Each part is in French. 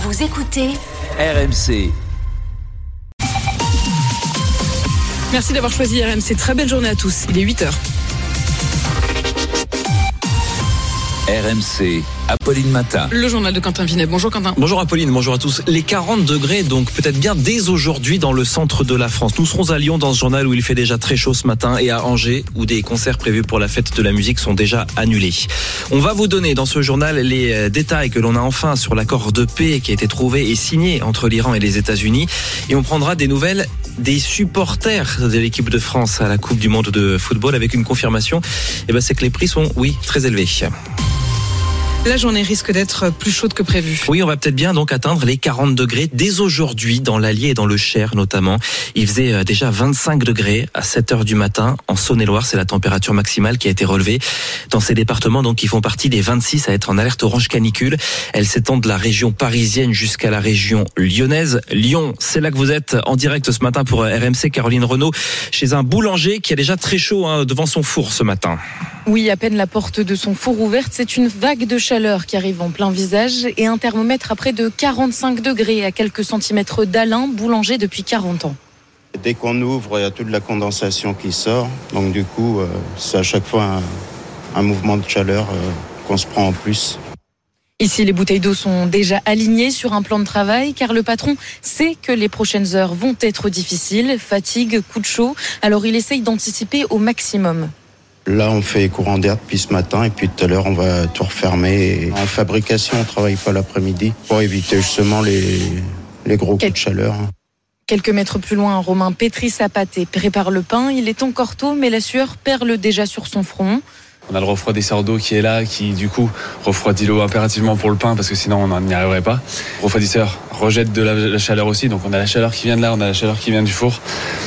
Vous écoutez RMC. Merci d'avoir choisi RMC. Très belle journée à tous. Il est 8h. RMC, Apolline Matin. Le journal de Quentin Vinet. Bonjour Quentin. Bonjour Apolline, bonjour à tous. Les 40 degrés, donc peut-être bien dès aujourd'hui dans le centre de la France. Nous serons à Lyon dans ce journal où il fait déjà très chaud ce matin et à Angers où des concerts prévus pour la fête de la musique sont déjà annulés. On va vous donner dans ce journal les détails que l'on a enfin sur l'accord de paix qui a été trouvé et signé entre l'Iran et les États-Unis. Et on prendra des nouvelles des supporters de l'équipe de France à la Coupe du Monde de football avec une confirmation. C'est que les prix sont, très élevés. La journée risque d'être plus chaude que prévu. Oui, on va peut-être bien donc atteindre les 40 degrés dès aujourd'hui dans l'Allier et dans le Cher notamment. Il faisait déjà 25 degrés à 7h du matin en Saône-et-Loire. C'est la température maximale qui a été relevée dans ces départements donc qui font partie des 26 à être en alerte orange canicule. Elle s'étend de la région parisienne jusqu'à la région lyonnaise. Lyon, c'est là que vous êtes en direct ce matin pour RMC. Caroline Renaud chez un boulanger qui a déjà très chaud devant son four ce matin. Oui, à peine la porte de son four ouverte, c'est une vague de chaleur qui arrive en plein visage et un thermomètre à près de 45 degrés à quelques centimètres d'Alain, boulanger depuis 40 ans. Dès qu'on ouvre, il y a toute la condensation qui sort. Donc du coup, c'est à chaque fois un mouvement de chaleur qu'on se prend en plus. Ici, les bouteilles d'eau sont déjà alignées sur un plan de travail car le patron sait que les prochaines heures vont être difficiles, fatigue, coup de chaud. Alors il essaye d'anticiper au maximum. Là, on fait courant d'air depuis ce matin et puis tout à l'heure, on va tout refermer. En fabrication, on ne travaille pas l'après-midi pour éviter justement les gros coups de chaleur. Quelques mètres plus loin, Romain pétrit sa pâte et prépare le pain. Il est encore tôt, mais la sueur perle déjà sur son front. On a le refroidisseur d'eau qui est là, qui du coup refroidit l'eau impérativement pour le pain parce que sinon on n'y arriverait pas. Le refroidisseur rejette de la chaleur aussi, donc on a la chaleur qui vient de là, on a la chaleur qui vient du four.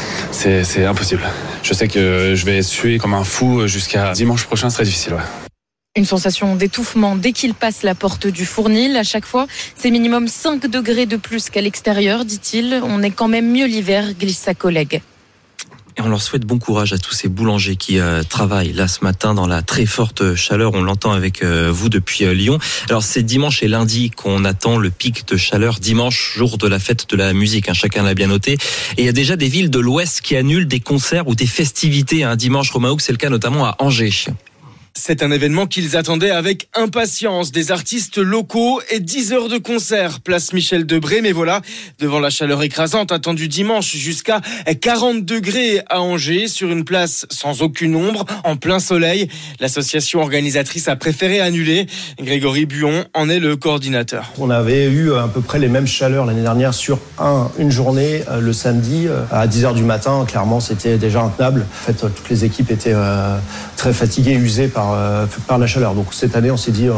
C'est impossible. Je sais que je vais suer comme un fou jusqu'à dimanche prochain, ce serait difficile. Ouais. Une sensation d'étouffement dès qu'il passe la porte du fournil. À chaque fois, c'est minimum 5 degrés de plus qu'à l'extérieur, dit-il. On est quand même mieux l'hiver, glisse sa collègue. Et on leur souhaite bon courage à tous ces boulangers qui travaillent là ce matin dans la très forte chaleur. On l'entend avec vous depuis Lyon. Alors c'est dimanche et lundi qu'on attend le pic de chaleur. Dimanche, jour de la fête de la musique, chacun l'a bien noté. Et il y a déjà des villes de l'Ouest qui annulent des concerts ou des festivités. Dimanche, Romain Houck, c'est le cas notamment à Angers. C'est un événement qu'ils attendaient avec impatience. Des artistes locaux et 10 heures de concert. Place Michel Debré. Mais voilà, devant la chaleur écrasante attendue dimanche jusqu'à 40 degrés à Angers, sur une place sans aucune ombre, en plein soleil, l'association organisatrice a préféré annuler. Grégory Buon en est le coordinateur. On avait eu à peu près les mêmes chaleurs l'année dernière sur une journée, le samedi, à 10h du matin. Clairement, c'était déjà intenable. En fait, toutes les équipes étaient très fatiguées, usées par la chaleur. Donc cette année, on s'est dit,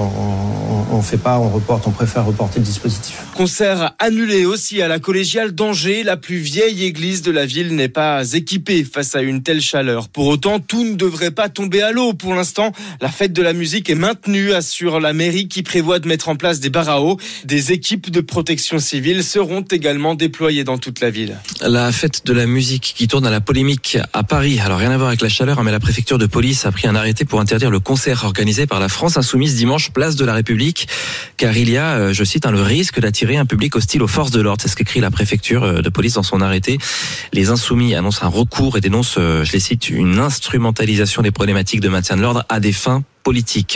on fait pas, on reporte, on préfère reporter le dispositif. Concert annulé aussi à la collégiale d'Angers. La plus vieille église de la ville n'est pas équipée face à une telle chaleur. Pour autant, tout ne devrait pas tomber à l'eau. Pour l'instant, la fête de la musique est maintenue, assure la mairie qui prévoit de mettre en place des bars à eau. Des équipes de protection civile seront également déployées dans toute la ville. La fête de la musique qui tourne à la polémique à Paris. Alors rien à voir avec la chaleur, mais la préfecture de police a pris un arrêté pour interdire le concert organisé par la France Insoumise dimanche, place de la République, car il y a, je cite, le risque d'attirer un public hostile aux forces de l'ordre. C'est ce qu'écrit la préfecture de police dans son arrêté. Les Insoumis annoncent un recours et dénoncent, je les cite, une instrumentalisation des problématiques de maintien de l'ordre à des fins politiques.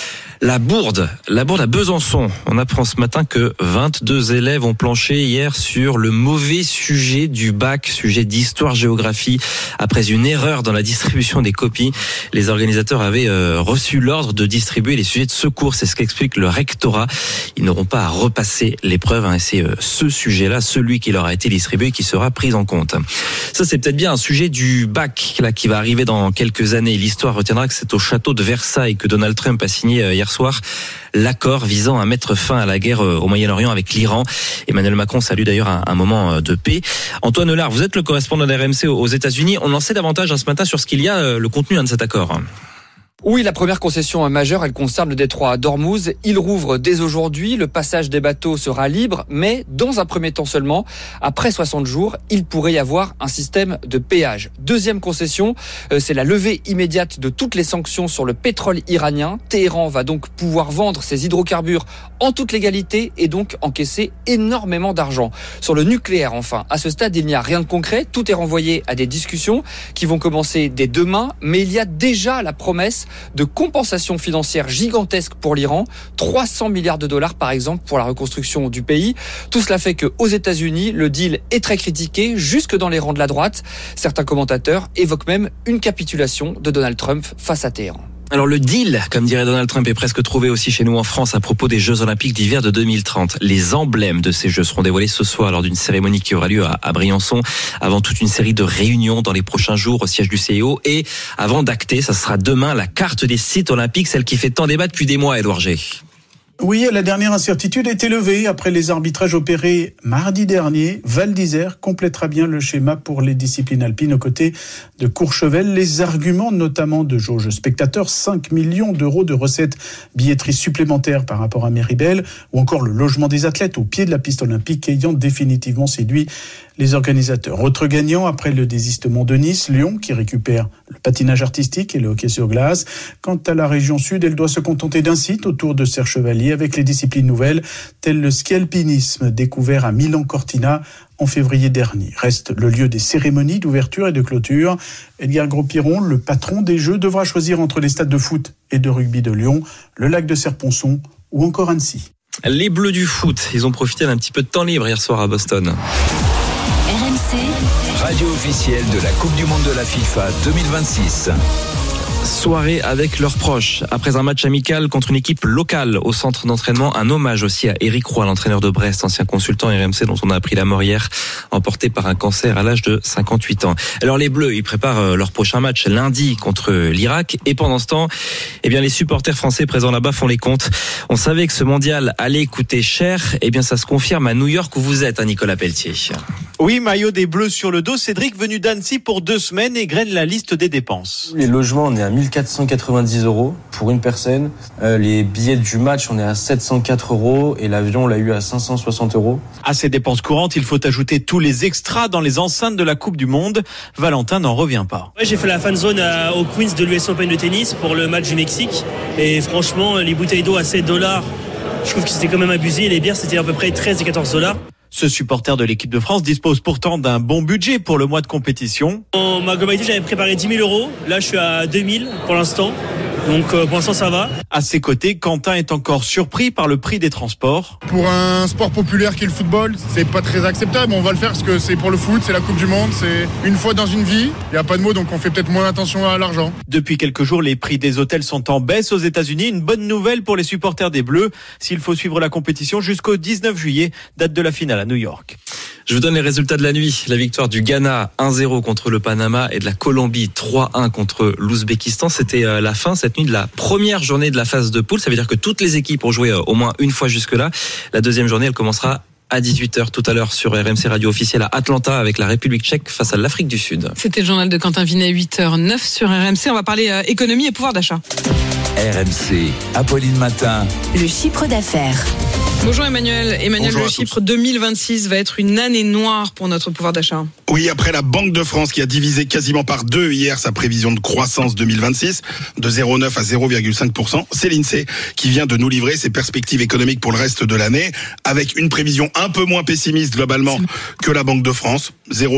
La bourde à Besançon. On apprend ce matin que 22 élèves ont planché hier sur le mauvais sujet du bac, sujet d'histoire-géographie. Après une erreur dans la distribution des copies, les organisateurs avaient reçu l'ordre de distribuer les sujets de secours. C'est ce qu'explique le rectorat. Ils n'auront pas à repasser l'épreuve. Et c'est ce sujet-là, celui qui leur a été distribué, qui sera pris en compte. Ça, c'est peut-être bien un sujet du bac là qui va arriver dans quelques années. L'histoire retiendra que c'est au château de Versailles que Donald Trump a signé hier soir l'accord visant à mettre fin à la guerre au Moyen-Orient avec l'Iran. Emmanuel Macron salue d'ailleurs un moment de paix. Antoine Hollard, vous êtes le correspondant d'RMC aux États-Unis. On en sait davantage ce matin sur ce qu'il y a, le contenu de cet accord. Oui, la première concession majeure, elle concerne le détroit d'Ormuz. Il rouvre dès aujourd'hui, le passage des bateaux sera libre, mais dans un premier temps seulement. Après 60 jours, il pourrait y avoir un système de péage. Deuxième concession, c'est la levée immédiate de toutes les sanctions sur le pétrole iranien. Téhéran va donc pouvoir vendre ses hydrocarbures en toute légalité et donc encaisser énormément d'argent. Sur le nucléaire, enfin, à ce stade, il n'y a rien de concret. Tout est renvoyé à des discussions qui vont commencer dès demain, mais il y a déjà la promesse de compensation financière gigantesque pour l'Iran, 300 milliards de dollars par exemple pour la reconstruction du pays. Tout cela fait qu'aux États-Unis, le deal est très critiqué, jusque dans les rangs de la droite. Certains commentateurs évoquent même une capitulation de Donald Trump face à Téhéran. Alors le deal, comme dirait Donald Trump, est presque trouvé aussi chez nous en France à propos des Jeux Olympiques d'hiver de 2030. Les emblèmes de ces Jeux seront dévoilés ce soir lors d'une cérémonie qui aura lieu à Briançon, avant toute une série de réunions dans les prochains jours au siège du CIO. Et avant d'acter, ça sera demain la carte des sites olympiques, celle qui fait tant débat depuis des mois, Édouard G. Oui, la dernière incertitude a été levée après les arbitrages opérés mardi dernier. Val d'Isère complétera bien le schéma pour les disciplines alpines aux côtés de Courchevel. Les arguments notamment de jauge spectateurs, 5 millions d'euros de recettes billetterie supplémentaires par rapport à Méribel, ou encore le logement des athlètes au pied de la piste olympique ayant définitivement séduit les organisateurs. Autre gagnant après le désistement de Nice, Lyon qui récupère le patinage artistique et le hockey sur glace. Quant à la région sud, elle doit se contenter d'un site autour de Serre-Chevalier avec les disciplines nouvelles telles le ski alpinisme découvert à Milan-Cortina en février dernier. Reste le lieu des cérémonies d'ouverture et de clôture. Edgar Gros-Piron, le patron des Jeux, devra choisir entre les stades de foot et de rugby de Lyon, le lac de Serponçon ou encore Annecy. Les Bleus du foot, ils ont profité d'un petit peu de temps libre hier soir à Boston. RMC, radio officielle de la Coupe du Monde de la FIFA 2026. Soirée avec leurs proches. Après un match amical contre une équipe locale au centre d'entraînement, un hommage aussi à Éric Roy, l'entraîneur de Brest, ancien consultant RMC dont on a appris la mort hier, emporté par un cancer à l'âge de 58 ans. Alors les Bleus, ils préparent leur prochain match lundi contre l'Irak et pendant ce temps, eh bien les supporters français présents là-bas font les comptes. On savait que ce mondial allait coûter cher, eh bien ça se confirme à New York où vous êtes, Nicolas Pelletier. Oui, maillot des Bleus sur le dos, Cédric venu d'Annecy pour 2 semaines égrène la liste des dépenses. Les logements, on est à 1490 € pour une personne. Les billets du match, on est à 704 € et l'avion, on l'a eu à 560 €. À ces dépenses courantes, il faut ajouter tous les extras dans les enceintes de la Coupe du Monde. Valentin n'en revient pas. Ouais, j'ai fait la fan zone au Queens de l'US Open de tennis pour le match du Mexique. Et franchement, les bouteilles d'eau à $7, je trouve que c'était quand même abusé. Les bières, c'était à peu près 13 et 14 $. Ce supporter de l'équipe de France dispose pourtant d'un bon budget pour le mois de compétition. En ma globalité, j'avais préparé 10 000 €. Là, je suis à 2 000 pour l'instant. Donc pour l'instant, ça va. À ses côtés, Quentin est encore surpris par le prix des transports. Pour un sport populaire qui est le football, c'est pas très acceptable. On va le faire parce que c'est pour le foot, c'est la Coupe du Monde, c'est une fois dans une vie. Il n'y a pas de mots, donc on fait peut-être moins attention à l'argent. Depuis quelques jours, les prix des hôtels sont en baisse aux États-Unis. Une bonne nouvelle pour les supporters des Bleus. S'il faut suivre la compétition jusqu'au 19 juillet, date de la finale à New York. Je vous donne les résultats de la nuit. La victoire du Ghana 1-0 contre le Panama et de la Colombie 3-1 contre l'Ouzbékistan. C'était la fin cette nuit de la première journée de la phase de poule. Ça veut dire que toutes les équipes ont joué au moins une fois jusque-là. La deuxième journée, elle commencera à 18h tout à l'heure sur RMC Radio officielle à Atlanta avec la République tchèque face à l'Afrique du Sud. C'était le journal de Quentin Vinet, 8h09 sur RMC. On va parler économie et pouvoir d'achat. RMC, Apolline Matin. Le chiffre d'affaires. Bonjour Emmanuel. Bonjour le chiffre 2026 va être une année noire pour notre pouvoir d'achat. Oui, après la Banque de France qui a divisé quasiment par 2 hier sa prévision de croissance 2026 de 0,9 à 0,5%, c'est l'INSEE qui vient de nous livrer ses perspectives économiques pour le reste de l'année avec une prévision un peu moins pessimiste globalement que la Banque de France,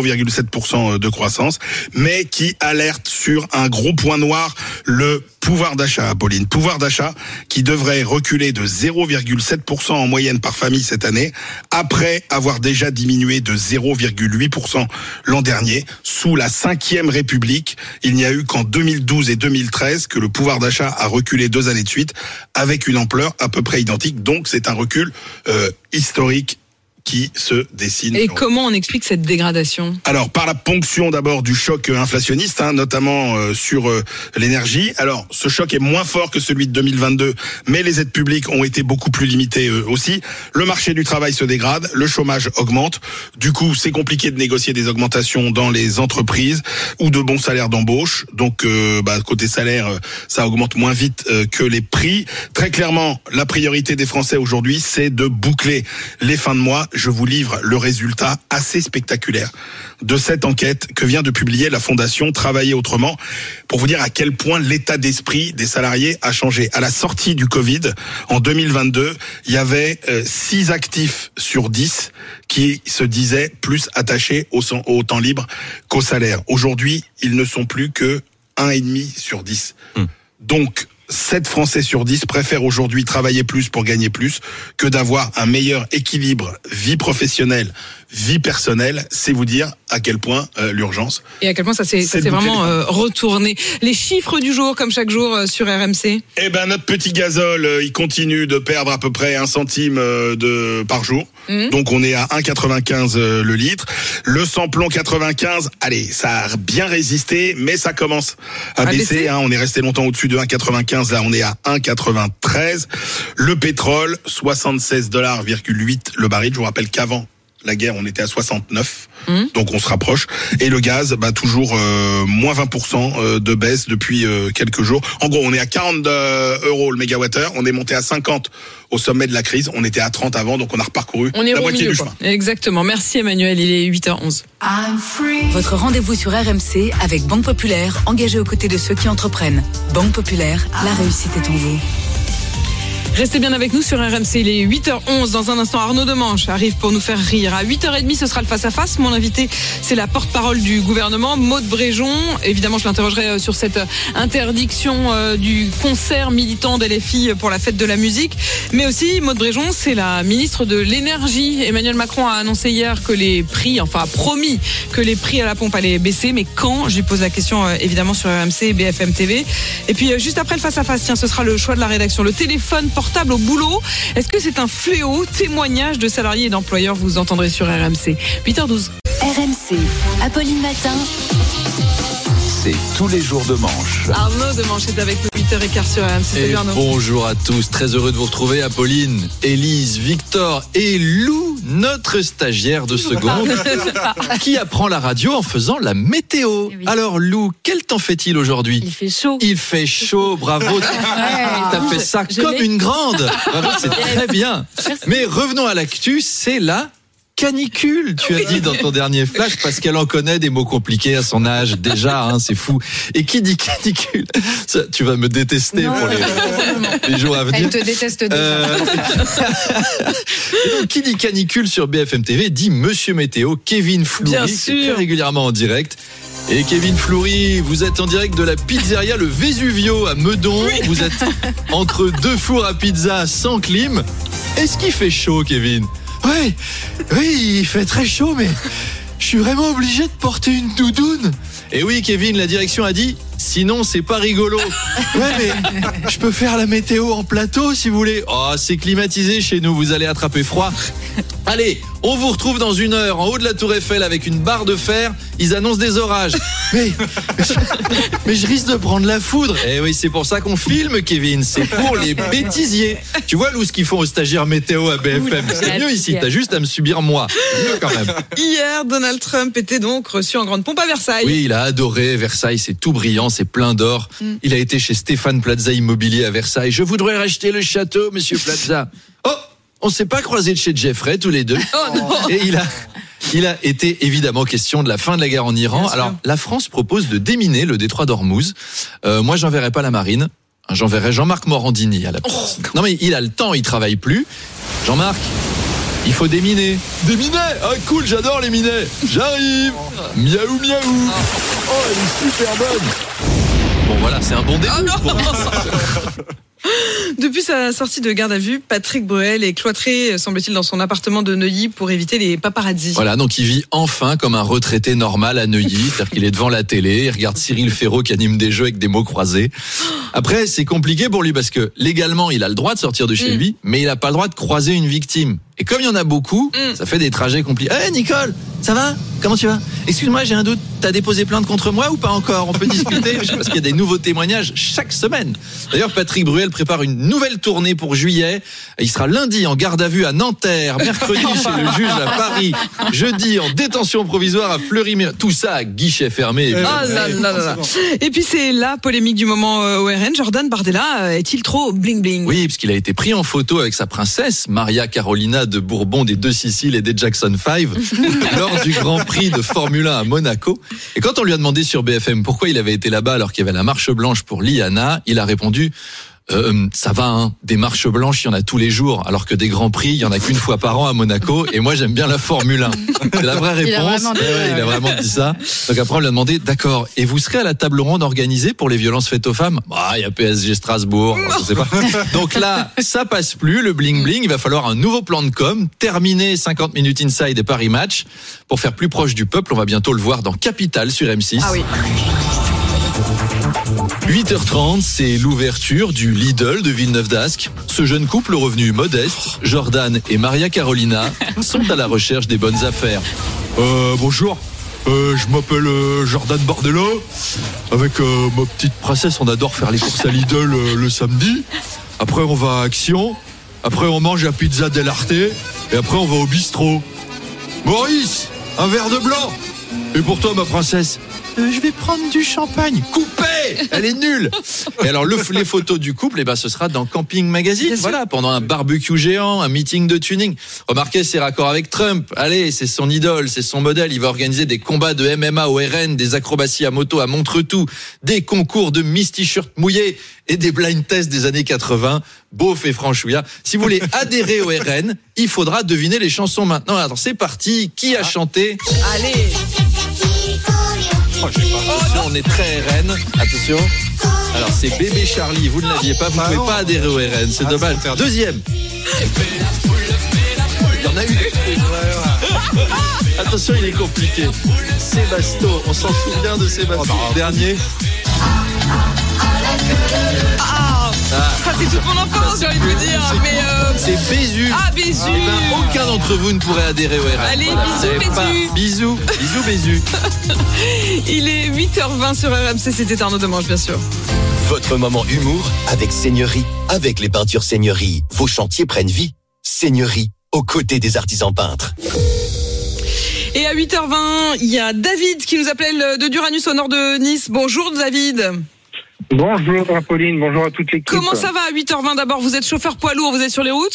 0,7% de croissance, mais qui alerte sur un gros point noir, le pouvoir d'achat, Apolline. Pouvoir d'achat qui devrait reculer de 0,7% en moyenne par famille cette année, après avoir déjà diminué de 0,8% l'an dernier. Sous la 5e République, il n'y a eu qu'en 2012 et 2013 que le pouvoir d'achat a reculé 2 années de suite, avec une ampleur à peu près identique. Donc c'est un recul historique qui se dessine. Et comment on explique cette dégradation ? Alors, par la ponction d'abord du choc inflationniste, notamment sur l'énergie. Alors, ce choc est moins fort que celui de 2022, mais les aides publiques ont été beaucoup plus limitées aussi. Le marché du travail se dégrade, le chômage augmente. Du coup, c'est compliqué de négocier des augmentations dans les entreprises ou de bons salaires d'embauche. Donc, côté salaire, ça augmente moins vite que les prix. Très clairement, la priorité des Français aujourd'hui, c'est de boucler les fins de mois. Je vous livre le résultat assez spectaculaire de cette enquête que vient de publier la Fondation Travailler Autrement pour vous dire à quel point l'état d'esprit des salariés a changé. À la sortie du Covid, en 2022, il y avait 6 actifs sur 10 qui se disaient plus attachés au temps libre qu'au salaire. Aujourd'hui, ils ne sont plus que 1,5 sur 10. Donc, 7 Français sur 10 préfèrent aujourd'hui travailler plus pour gagner plus que d'avoir un meilleur équilibre vie professionnelle, vie personnelle. C'est vous dire à quel point l'urgence. Et à quel point ça s'est vraiment retourné. Les chiffres du jour, comme chaque jour sur RMC. Eh ben, notre petit gazole, il continue de perdre à peu près 1 centime par jour. Donc on est à 1,95 le litre. Le samplon 95, allez, ça a bien résisté, mais ça commence à baisser. On est resté longtemps au-dessus de 1,95. Là, on est à 1,93. Le pétrole, 76,8 le baril. Je vous rappelle qu'avant la guerre, on était à 69. Donc on se rapproche. Et le gaz, toujours moins 20% de baisse depuis quelques jours. En gros, on est à 40 euros le mégawattheure. On est monté à 50 au sommet de la crise. On était à 30 avant, donc on a reparcouru la moitié du chemin. Exactement. Merci Emmanuel, il est 8h11. Votre rendez-vous sur RMC avec Banque Populaire, engagée aux côtés de ceux qui entreprennent. Banque Populaire, la réussite est en vous. Restez bien avec nous sur RMC, il est 8h11. Dans un instant, Arnaud Demanche arrive pour nous faire rire. À 8h30, ce sera le face-à-face. Mon invité, c'est la porte-parole du gouvernement, Maude Bréjon. Évidemment, je l'interrogerai sur cette interdiction du concert militant d'LFI pour la fête de la musique. Mais aussi, Maude Bréjon, c'est la ministre de l'Énergie. Emmanuel Macron a annoncé hier que les prix, a promis que les prix à la pompe allaient baisser. Mais quand ? Je lui pose la question, évidemment, sur RMC et BFM TV. Et puis, juste après le face-à-face, ce sera le choix de la rédaction. Le téléphone portable au boulot, est-ce que c'est un fléau ? Témoignage de salariés et d'employeurs, vous entendrez sur RMC. 8h12. RMC, Apolline Matin. C'est tous les jours de manche. Arnaud Demanche est avec nous 8h15 sur RMC. Et bonjour à tous, très heureux de vous retrouver. Apolline, Élise, Victor et Lou, notre stagiaire de seconde, qui apprend la radio en faisant la météo. Oui. Alors Lou, quel temps fait-il aujourd'hui ? Il fait chaud. Il fait chaud, bravo. T'as fait ça comme une grande. Bravo, c'est très bien. Merci. Mais revenons à l'actu, c'est la canicule, tu as dit dans ton dernier flash, parce qu'elle en connaît des mots compliqués à son âge déjà, c'est fou. Et qui dit canicule, ça, tu vas me détester pour les jours à venir. Elle te déteste déjà. Donc, qui dit canicule sur BFM TV dit Monsieur Météo, Kevin Floury, qui est très régulièrement en direct. Et Kevin Floury, vous êtes en direct de la pizzeria Le Vesuvio à Meudon. Oui. Vous êtes entre 2 fours à pizza sans clim. Est-ce qu'il fait chaud, Kevin ? Oui, il fait très chaud, mais je suis vraiment obligé de porter une doudoune. Et oui, Kevin, la direction a dit, sinon c'est pas rigolo. Ouais, mais je peux faire la météo en plateau si vous voulez. Oh, c'est climatisé chez nous, vous allez attraper froid. Allez, on vous retrouve dans 1 heure en haut de la Tour Eiffel avec une barre de fer. Ils annoncent des orages. Mais je risque de prendre la foudre. Eh oui, c'est pour ça qu'on filme, Kevin. C'est pour les bêtisiers. Tu vois, Lou, ce qu'ils font aux stagiaires météo à BFM. C'est mieux ici. T'as juste à me subir moi. C'est mieux quand même. Hier, Donald Trump était donc reçu en grande pompe à Versailles. Oui, il a adoré Versailles. C'est tout brillant, c'est plein d'or. Il a été chez Stéphane Plaza Immobilier à Versailles. Je voudrais racheter le château, monsieur Plaza. Oh, on s'est pas croisés de chez Jeffrey tous les deux. Oh non. Et il a été évidemment question de la fin de la guerre en Iran. Alors, la France propose de déminer le détroit d'Ormuz. Moi, j'enverrai pas la marine. J'enverrai Jean-Marc Morandini à la place. Non, mais il a le temps, il travaille plus. Jean-Marc, il faut déminer. Déminer ? Ah, cool, j'adore les minets. J'arrive. Miaou, miaou. Oh, elle est super bonne. Bon, voilà, c'est un bon début. Depuis sa sortie de garde à vue, Patrick Bruel est cloîtré, semble-t-il, dans son appartement de Neuilly pour éviter les paparazzis. Voilà, donc il vit enfin comme un retraité normal à Neuilly, c'est-à-dire qu'il est devant la télé, il regarde Cyril Ferraud qui anime des jeux avec des mots croisés. Après, c'est compliqué pour lui parce que légalement, il a le droit de sortir de chez lui, mais il n'a pas le droit de croiser une victime. Et comme il y en a beaucoup, ça fait des trajets compliqués. Hey Nicole, ça va ? Comment tu vas ? Excuse-moi, j'ai un doute. T'as déposé plainte contre moi ou pas encore ? On peut discuter parce qu'il y a des nouveaux témoignages chaque semaine. D'ailleurs, Patrick Bruel prépare une nouvelle tournée pour juillet. Il sera lundi en garde à vue à Nanterre, mercredi chez le juge à Paris, jeudi en détention provisoire à Fleury. Tout ça à guichet fermé. Et puis c'est la polémique du moment au RN. Jordan Bardella est-il trop bling bling ? Oui, parce qu'il a été pris en photo avec sa princesse Maria Carolina de Bourbon des Deux Siciles et des Jackson 5 lors du Grand Prix de Formule 1 à Monaco. Et quand on lui a demandé sur BFM pourquoi il avait été là-bas alors qu'il y avait la marche blanche pour Liana, il a répondu ça va, hein, des marches blanches, il y en a tous les jours, alors que des grands prix, il y en a qu'une fois par an à Monaco, et moi j'aime bien la Formule 1. C'est la vraie réponse. Il a vraiment dit ça. Donc après on lui a demandé, d'accord, et vous serez à la table ronde organisée pour les violences faites aux femmes ? Il y a PSG Strasbourg, je sais pas. Donc là, ça passe plus, le bling bling, il va falloir un nouveau plan de com, terminer 50 minutes inside et Paris Match, pour faire plus proche du peuple. On va bientôt le voir dans Capital sur M6. Ah oui. 8h30, c'est l'ouverture du Lidl de Villeneuve-d'Ascq. Ce jeune couple au revenu modeste, Jordan et Maria Carolina, sont à la recherche des bonnes affaires. Bonjour, je m'appelle Jordan Bardella. Avec ma petite princesse, on adore faire les courses à Lidl le samedi. Après, on va à Action. Après, on mange la pizza Del Arte. Et après, on va au bistrot. Maurice, un verre de blanc. Et pour toi, ma princesse ? Je vais prendre du champagne. Coupé. Elle est nulle. Et alors les photos du couple, ce sera dans Camping Magazine. Voilà, pendant un barbecue géant, un meeting de tuning. Remarquez, c'est raccord avec Trump. Allez, c'est son idole, c'est son modèle. Il va organiser des combats de MMA au RN, des acrobaties à moto à Montretout, des concours de Miss T-shirt mouillé et des blind tests des années 80. Beauf et franchouillard. Si vous voulez adhérer au RN, il faudra deviner les chansons maintenant. Alors c'est parti. Qui a chanté ? Allez. Attention, on est très RN. Attention. Alors c'est Bébé Charlie, vous ne l'aviez pas, vous ne pouvez pas adhérer au RN, c'est dommage. Deuxième. Il y en a eu des Attention, il est compliqué. Sébasto, on s'en souvient de Sébasto. Dernier. Ça c'est toute mon enfance, j'ai envie de vous dire. Mais c'est Bézu. Ah, Bézu. Aucun d'entre vous ne pourrait adhérer au RN. Allez, bisous, Bézu. Il est 8h20 sur RMC, c'était Arnaud Demange, bien sûr. Votre moment humour avec Seigneurie. Avec les peintures Seigneurie, vos chantiers prennent vie. Seigneurie, aux côtés des artisans peintres. Et à 8h20, il y a David qui nous appelle de Duranus au nord de Nice. Bonjour David. Bonjour Pauline, bonjour à toute l'équipe. Comment ça va à 8h20 d'abord ? Vous êtes chauffeur poids lourd, vous êtes sur les routes ?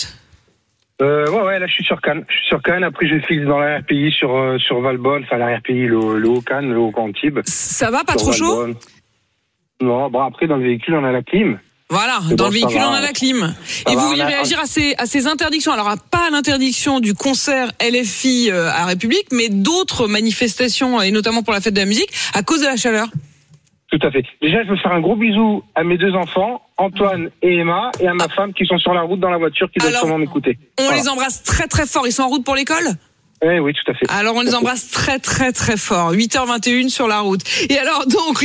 Ouais, là je suis sur Cannes. Après je fixe dans la RPI sur Valbonne, enfin la RPI, le Haut-Cannes, le Haut-Cantibes. Ça va, pas trop chaud ? Non, après dans le véhicule on a la clim. Voilà, dans le véhicule on a la clim. Et vous vouliez réagir à ces interdictions. Alors pas à l'interdiction du concert LFI à République, mais d'autres manifestations, et notamment pour la fête de la musique, à cause de la chaleur. Tout à fait. Déjà, je veux faire un gros bisou à mes deux enfants, Antoine et Emma, et à ma femme qui sont sur la route dans la voiture, qui doivent sûrement m'écouter. On les embrasse très très fort. Ils sont en route pour l'école ? Oui, tout à fait. Alors on les embrasse très très très fort. 8h21 sur la route. Et alors donc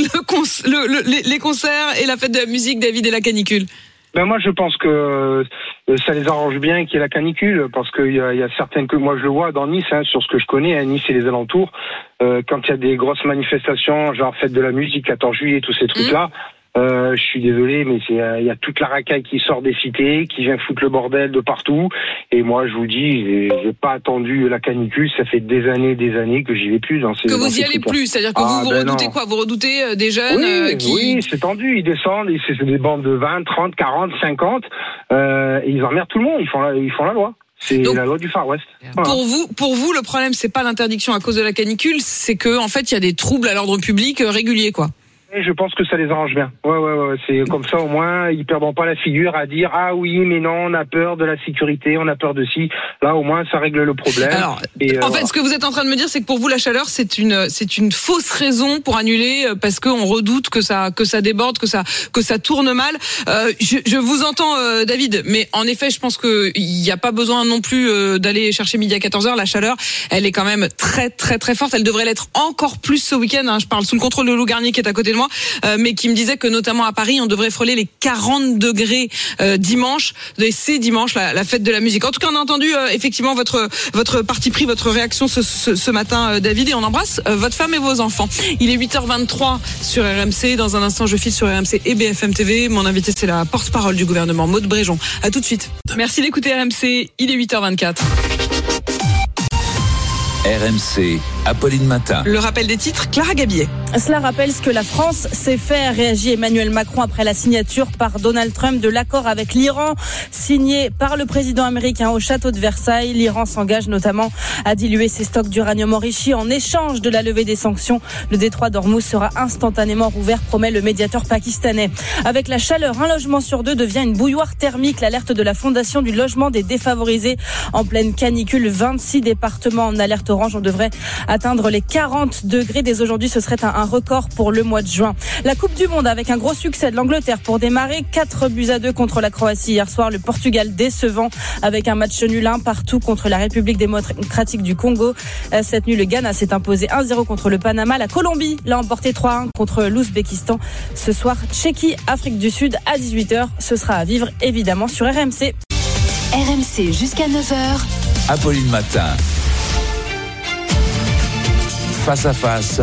les concerts et la fête de la musique, David, et la canicule. Moi je pense que ça les arrange bien qu'il y ait la canicule, parce qu'il y a certaines que moi je le vois dans Nice, sur ce que je connais, Nice et les alentours, quand il y a des grosses manifestations, genre fête de la musique, 14 juillet, tous ces trucs-là. Je suis désolé, mais il y a toute la racaille qui sort des cités, qui vient foutre le bordel de partout. Et moi, je vous dis, j'ai pas attendu la canicule. Ça fait des années que j'y vais plus dans ces. Que vous y allez plus, c'est-à-dire que vous redoutez quoi ? Vous redoutez des jeunes qui. Oui, c'est tendu. Ils descendent. C'est des bandes de 20, 30, 40, 50. Et ils emmerdent tout le monde. Ils font la loi. C'est la loi du Far West. Voilà. Pour vous, le problème, c'est pas l'interdiction à cause de la canicule, c'est que en fait, il y a des troubles à l'ordre public réguliers, quoi. Et je pense que ça les arrange bien. Ouais. C'est comme ça, au moins, ils perdront pas la figure à dire, ah oui, mais non, on a peur de la sécurité, on a peur de ci. Là, au moins, ça règle le problème. Alors, en fait, ce que vous êtes en train de me dire, c'est que pour vous, la chaleur, c'est une fausse raison pour annuler, parce qu'on redoute que ça déborde, que ça tourne mal. Je vous entends, David, mais en effet, je pense que il n'y a pas besoin non plus d'aller chercher midi à 14h. La chaleur, elle est quand même très, très, très forte. Elle devrait l'être encore plus ce week-end. Je parle sous le contrôle de Lou Garnier qui est à côté de moi. excusez-moi, mais qui me disait que notamment à Paris, on devrait frôler les 40 degrés dimanche. Et c'est dimanche la fête de la musique. En tout cas, on a entendu effectivement votre parti pris, votre réaction ce matin, David, et on embrasse votre femme et vos enfants. Il est 8h23 sur RMC. Dans un instant, je file sur RMC et BFM TV. Mon invité, c'est la porte-parole du gouvernement, Maud Bréjon. À tout de suite. Merci d'écouter RMC. Il est 8h24. RMC, Apolline Matin. Le rappel des titres, Clara Gabier. Cela rappelle ce que la France sait faire, réagit Emmanuel Macron après la signature par Donald Trump de l'accord avec l'Iran, signé par le président américain au château de Versailles. L'Iran s'engage notamment à diluer ses stocks d'uranium enrichi en échange de la levée des sanctions. Le détroit d'Ormuz sera instantanément rouvert, promet le médiateur pakistanais. Avec la chaleur, un logement sur deux devient une bouilloire thermique. L'alerte de la Fondation du logement des défavorisés en pleine canicule. 26 départements en alerte orange. On devrait atteindre les 40 degrés dès aujourd'hui. Ce serait un record pour le mois de juin. La Coupe du Monde avec un gros succès de l'Angleterre pour démarrer. 4-2 contre la Croatie hier soir. Le Portugal décevant avec un match nul 1 partout contre la République démocratique du Congo. Cette nuit, le Ghana s'est imposé 1-0 contre le Panama. La Colombie l'a emporté 3-1 contre l'Ouzbékistan. Ce soir, Tchéquie, Afrique du Sud à 18h. Ce sera à vivre évidemment sur RMC. RMC jusqu'à 9h. Apolline Matin. Face à face.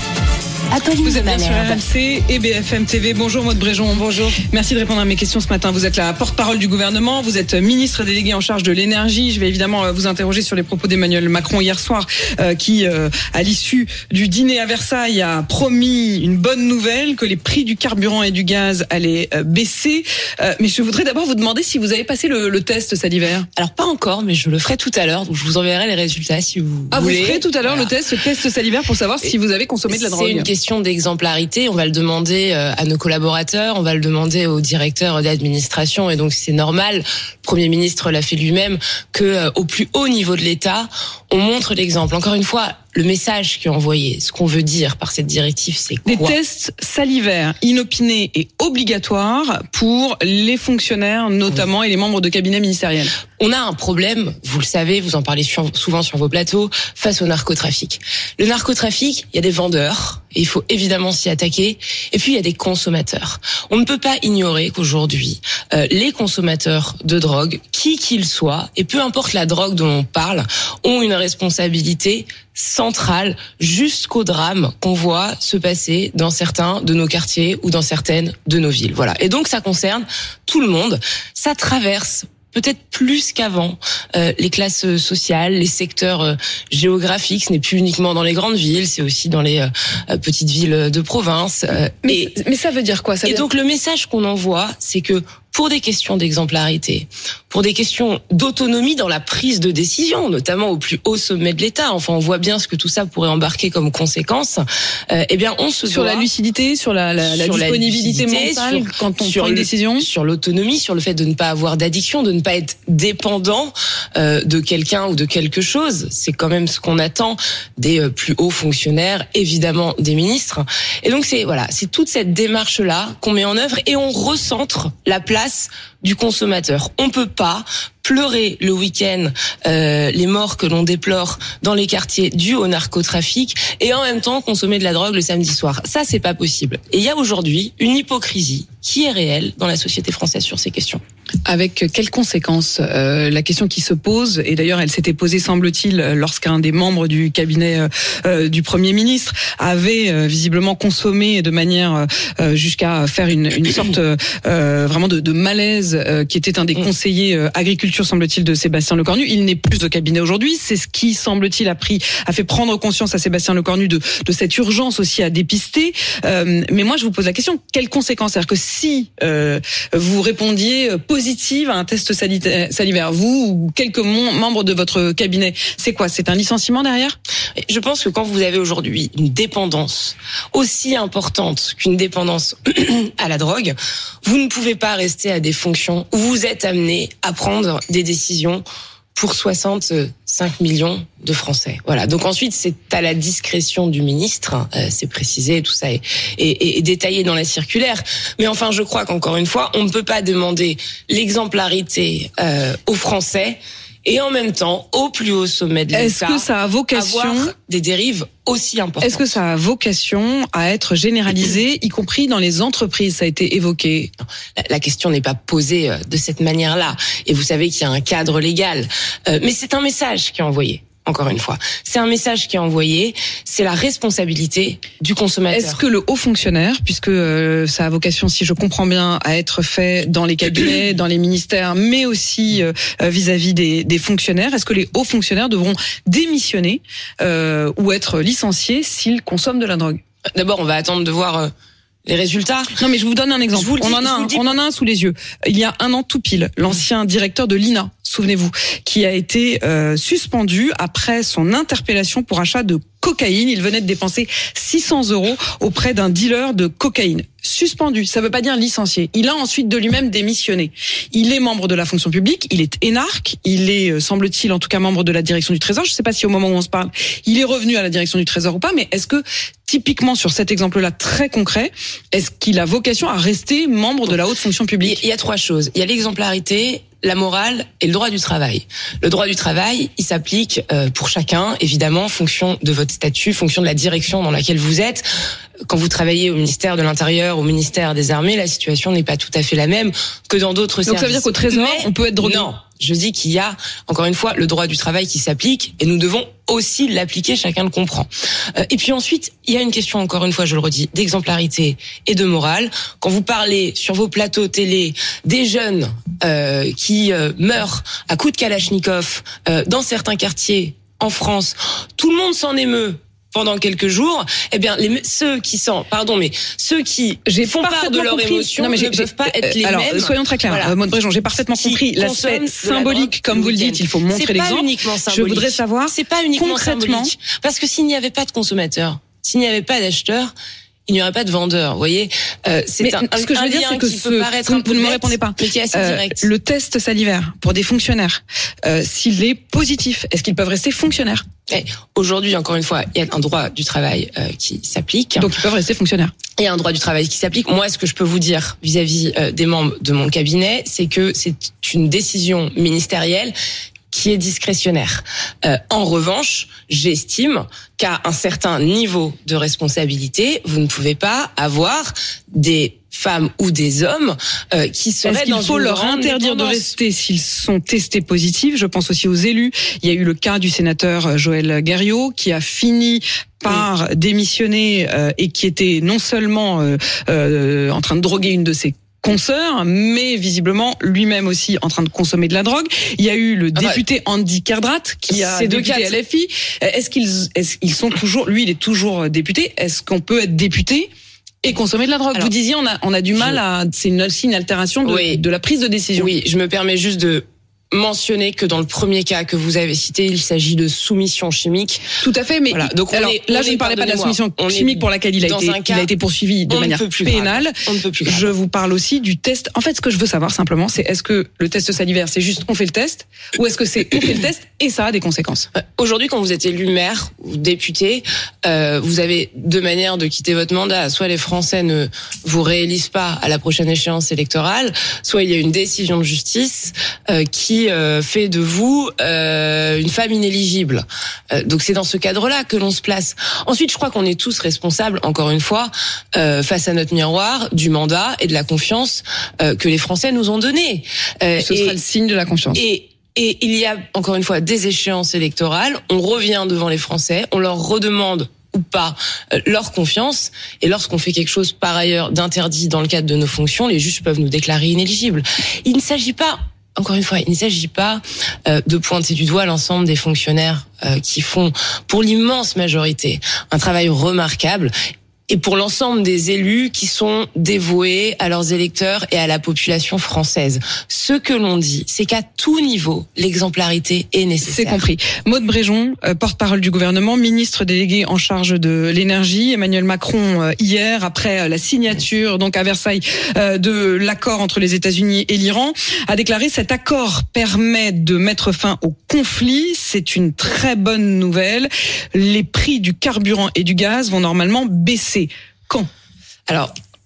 Vous êtes bien sur RMC et BFM TV. Bonjour Maud Bréjon. Bonjour. Merci de répondre à mes questions ce matin. Vous êtes la porte-parole du gouvernement, vous êtes ministre délégué en charge de l'énergie. Je vais évidemment vous interroger sur les propos d'Emmanuel Macron hier soir qui, à l'issue du dîner à Versailles, a promis une bonne nouvelle, que les prix du carburant et du gaz allaient baisser. Mais je voudrais d'abord vous demander si vous avez passé le test salivaire. Alors pas encore, mais je le ferai tout à l'heure. Donc je vous enverrai les résultats si vous voulez. Vous ferez tout à l'heure le test salivaire pour savoir si vous avez consommé de la drogue. C'est une question d'exemplarité, on va le demander à nos collaborateurs, on va le demander au directeur d'administration, et donc c'est normal, le Premier ministre l'a fait lui-même, que au plus haut niveau de l'État, on montre l'exemple. Encore une fois, le message qui est envoyé, ce qu'on veut dire par cette directive, c'est quoi ? Des tests salivaires inopinés et obligatoires pour les fonctionnaires notamment, oui, et les membres de cabinet ministériel. On a un problème, vous le savez, vous en parlez souvent sur vos plateaux, face au narcotrafic. Le narcotrafic, il y a des vendeurs, et il faut évidemment s'y attaquer, et puis il y a des consommateurs. On ne peut pas ignorer qu'aujourd'hui, les consommateurs de drogue, qui qu'ils soient, et peu importe la drogue dont on parle, ont une responsabilité centrale jusqu'au drame qu'on voit se passer dans certains de nos quartiers ou dans certaines de nos villes. Voilà. Et donc ça concerne tout le monde, ça traverse peut-être plus qu'avant les classes sociales, les secteurs géographiques. Ce n'est plus uniquement dans les grandes villes, c'est aussi dans les petites villes de province. Mais ça veut dire quoi ? Donc le message qu'on envoie, c'est que pour des questions d'exemplarité, pour des questions d'autonomie dans la prise de décision, notamment au plus haut sommet de l'État, enfin on voit bien ce que tout ça pourrait embarquer comme conséquence, eh bien on se sur doit, la lucidité, sur la disponibilité mentale quand on prend une décision, sur l'autonomie, sur le fait de ne pas avoir d'addiction, de ne pas être dépendant de quelqu'un ou de quelque chose. C'est quand même ce qu'on attend des plus hauts fonctionnaires, évidemment des ministres. Et donc c'est toute cette démarche-là qu'on met en œuvre et on recentre la place du consommateur. On peut pas pleurer le week-end les morts que l'on déplore dans les quartiers dus au narcotrafic et en même temps consommer de la drogue le samedi soir. Ça, c'est pas possible. Et il y a aujourd'hui une hypocrisie qui est réelle dans la société française sur ces questions. Avec quelles conséquences la question qui se pose, et d'ailleurs elle s'était posée semble-t-il lorsqu'un des membres du cabinet du Premier ministre avait visiblement consommé de manière jusqu'à faire une sorte vraiment de malaise, qui était un des conseillers agriculture semble-t-il de Sébastien Lecornu. Il n'est plus au cabinet aujourd'hui, c'est ce qui semble-t-il a fait prendre conscience à Sébastien Lecornu de cette urgence aussi à dépister. Mais moi je vous pose la question, quelles conséquences ? C'est-à-dire que si vous répondiez positive à un test salivaire, vous ou quelques membres de votre cabinet, c'est quoi ? C'est un licenciement derrière ? Je pense que quand vous avez aujourd'hui une dépendance aussi importante qu'une dépendance à la drogue, vous ne pouvez pas rester à des fonctions où vous êtes amené à prendre des décisions pour 65 millions de Français. Voilà. Donc ensuite, c'est à la discrétion du ministre, c'est précisé, tout ça est détaillé dans la circulaire. Mais enfin, je crois qu'encore une fois, on ne peut pas demander l'exemplarité aux Français et en même temps, au plus haut sommet de l'État, est-ce que ça a vocation avoir des dérives aussi importantes? Est-ce que ça a vocation à être généralisé, y compris dans les entreprises? Ça a été évoqué. La question n'est pas posée de cette manière-là. Et vous savez qu'il y a un cadre légal. Mais c'est un message qui est envoyé. Encore une fois, c'est un message qui est envoyé, c'est la responsabilité du consommateur. Est-ce que le haut fonctionnaire, puisque ça a vocation, si je comprends bien, à être fait dans les cabinets, dans les ministères, mais aussi vis-à-vis des fonctionnaires, est-ce que les hauts fonctionnaires devront démissionner ou être licenciés s'ils consomment de la drogue? D'abord, on va attendre de voir les résultats. Non, mais je vous donne un exemple. On en a un sous les yeux. Il y a un an tout pile, l'ancien directeur de l'INA, souvenez-vous, qui a été suspendu après son interpellation pour achat de cocaïne. Il venait de dépenser 600 € auprès d'un dealer de cocaïne. Suspendu, ça veut pas dire licencié. Il a ensuite de lui-même démissionné. Il est membre de la fonction publique, il est énarque, il est, semble-t-il, en tout cas membre de la direction du Trésor. Je sais pas si au moment où on se parle, il est revenu à la direction du Trésor ou pas, mais est-ce que, typiquement sur cet exemple-là très concret, est-ce qu'il a vocation à rester membre de la haute fonction publique? Il y a trois choses. Il y a l'exemplarité, la morale et le droit du travail. Le droit du travail, il s'applique pour chacun, évidemment, en fonction de votre statut, en fonction de la direction dans laquelle vous êtes. Quand vous travaillez au ministère de l'Intérieur, au ministère des Armées, la situation n'est pas tout à fait la même que dans d'autres services. Donc ça veut dire qu'au Trésor, on peut être drogué? Non, je dis qu'il y a, encore une fois, le droit du travail qui s'applique et nous devons aussi l'appliquer, chacun le comprend. Et puis ensuite, il y a une question, encore une fois, je le redis, d'exemplarité et de morale. Quand vous parlez sur vos plateaux télé des jeunes qui meurent à coups de Kalachnikov dans certains quartiers en France, tout le monde s'en émeut pendant quelques jours, eh bien, ceux qui font part de leur émotion ne peuvent pas être les mêmes. Alors, soyons très clairs, voilà. Maud Bréjon, j'ai parfaitement compris l'aspect symbolique, comme vous le dites, il faut montrer l'exemple. Je voudrais savoir, c'est pas uniquement concrètement, symbolique. Parce que s'il n'y avait pas de consommateurs, s'il n'y avait pas d'acheteurs, il n'y aurait pas de vendeurs, vous voyez. Ce que je veux dire, c'est que vous ne me répondez pas. Mais qui est assez direct. Le test salivaire pour des fonctionnaires, s'il est positif, est-ce qu'ils peuvent rester fonctionnaires? Aujourd'hui, encore une fois, il y a un droit du travail qui s'applique. Donc ils peuvent rester fonctionnaires. Il y a un droit du travail qui s'applique. Moi, ce que je peux vous dire vis-à-vis des membres de mon cabinet, c'est que c'est une décision ministérielle qui est discrétionnaire. En revanche, j'estime qu'à un certain niveau de responsabilité, vous ne pouvez pas avoir des femmes ou des hommes qui seraient dans une grande dépendance. Est-ce qu'il faut leur interdire de rester s'ils sont testés positifs? Je pense aussi aux élus. Il y a eu le cas du sénateur Joël Guerriau qui a fini par démissionner et qui était non seulement en train de droguer une de ses consoeur, mais visiblement lui-même aussi en train de consommer de la drogue. Il y a eu le député Andy Kerdrat qui a député LFI. Est-ce qu'ils sont toujours, lui il est toujours député, est-ce qu'on peut être député et consommer de la drogue? Alors, vous disiez on a du mal c'est aussi une altération de la prise de décision. Oui, je me permets juste de mentionner que dans le premier cas que vous avez cité, il s'agit de soumission chimique. Tout à fait, mais voilà. Donc là je ne parlais pas de la soumission chimique pour laquelle il a été poursuivi de manière pénale. On ne peut plus grave. Je vous parle aussi du test. En fait, ce que je veux savoir simplement, c'est est-ce que le test salivaire, c'est juste on fait le test, ou est-ce que c'est on fait le test et ça a des conséquences? Aujourd'hui, quand vous êtes élu maire ou député, vous avez deux manières de quitter votre mandat. Soit les Français ne vous réélisent pas à la prochaine échéance électorale, soit il y a une décision de justice qui fait de vous une femme inéligible. Donc c'est dans ce cadre-là que l'on se place. Ensuite, je crois qu'on est tous responsables, encore une fois, face à notre miroir, du mandat et de la confiance que les Français nous ont donné. Ce sera le signe de la confiance. Et il y a, encore une fois, des échéances électorales. On revient devant les Français, on leur redemande ou pas leur confiance, et lorsqu'on fait quelque chose par ailleurs d'interdit dans le cadre de nos fonctions, les juges peuvent nous déclarer inéligibles. Il ne s'agit pas, encore une fois, il ne s'agit pas de pointer du doigt l'ensemble des fonctionnaires qui font, pour l'immense majorité, un travail remarquable, et pour l'ensemble des élus qui sont dévoués à leurs électeurs et à la population française. Ce que l'on dit, c'est qu'à tout niveau, l'exemplarité est nécessaire. C'est compris. Maud Bréjon, porte-parole du gouvernement, ministre délégué en charge de l'énergie. Emmanuel Macron, hier, après la signature, donc à Versailles, de l'accord entre les États-Unis et l'Iran, a déclaré cet accord permet de mettre fin au conflit. C'est une très bonne nouvelle. Les prix du carburant et du gaz vont normalement baisser. Quand? Alors,